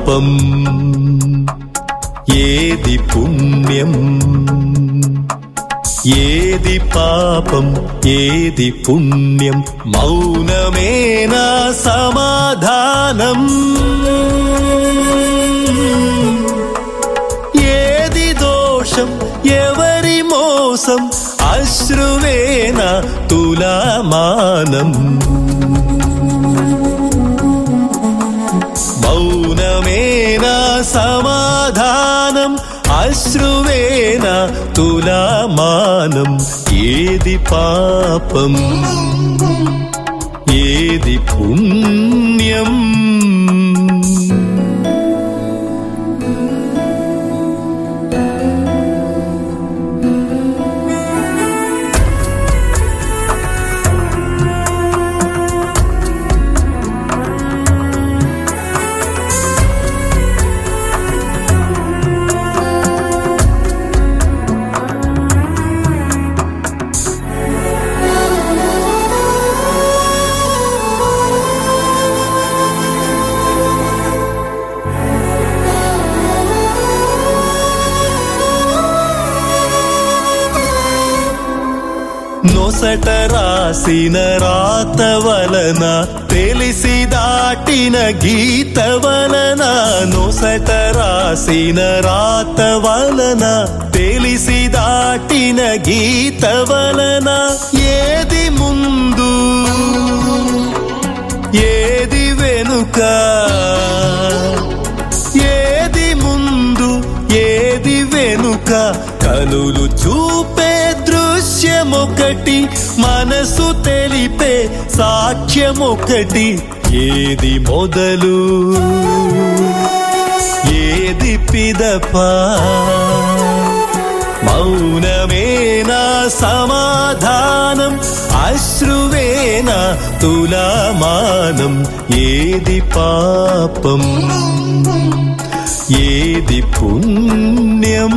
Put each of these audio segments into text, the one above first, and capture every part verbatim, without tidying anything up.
పాపం ఏది పుణ్యం ఏది పాపం ఏది పుణ్యం మౌనమేనా సమాధానం ఏది దోషం ఎవరి మోసం అశ్రువేనా తులామానం మౌనమేనా సమాధానం అశ్రువేనా తులామానం ఏది పాపం ఏది పుణ్యం నొసట రాసిన రాత వలన తెలిసి దాటిన గీత వలన నొసట రాసిన రాత వలన తెలిసి దాటిన గీత వలన ఏది ముందు ఏది వెనుక ఏది ముందు ఏది వెనుక కనులు చూపే దృశ్యమొకటి మనసు తెలిపే సాక్ష్యమొకటి ఏది మొదలు ఏది పిదప మౌనమేనా సమాధానం అశ్రువేనా తులామానం ఏది పాపం ఏది పుణ్యం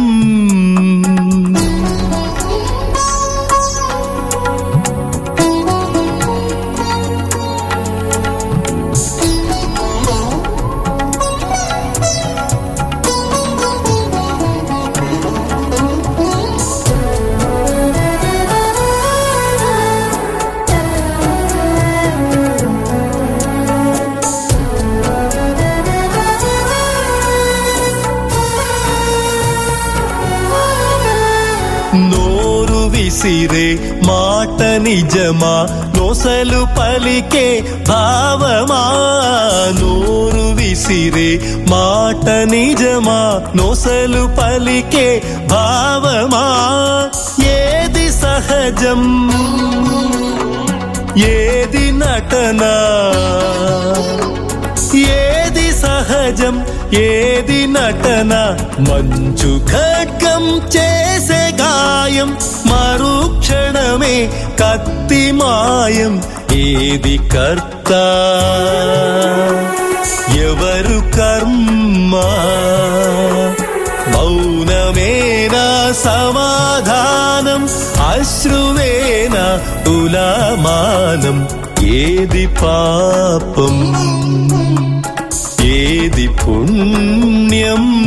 నోరు విసిరే మాట నిజమా నొసలు పలికే భావమా నోరు విసిరే మాట నిజమా నొసలు పలికే భావమా ఏది సహజం ఏది నటన ఏది సహజం ఏది నటన మంచు ఖడ్గం చేసే గాయం మరుక్షణమే కత్తి మాయం ఏది కర్త ఎవరు కర్మ మౌనమేనా సమాధానం అశ్రువేనా తులామానం ఏది పాపం ఏది పుణ్యం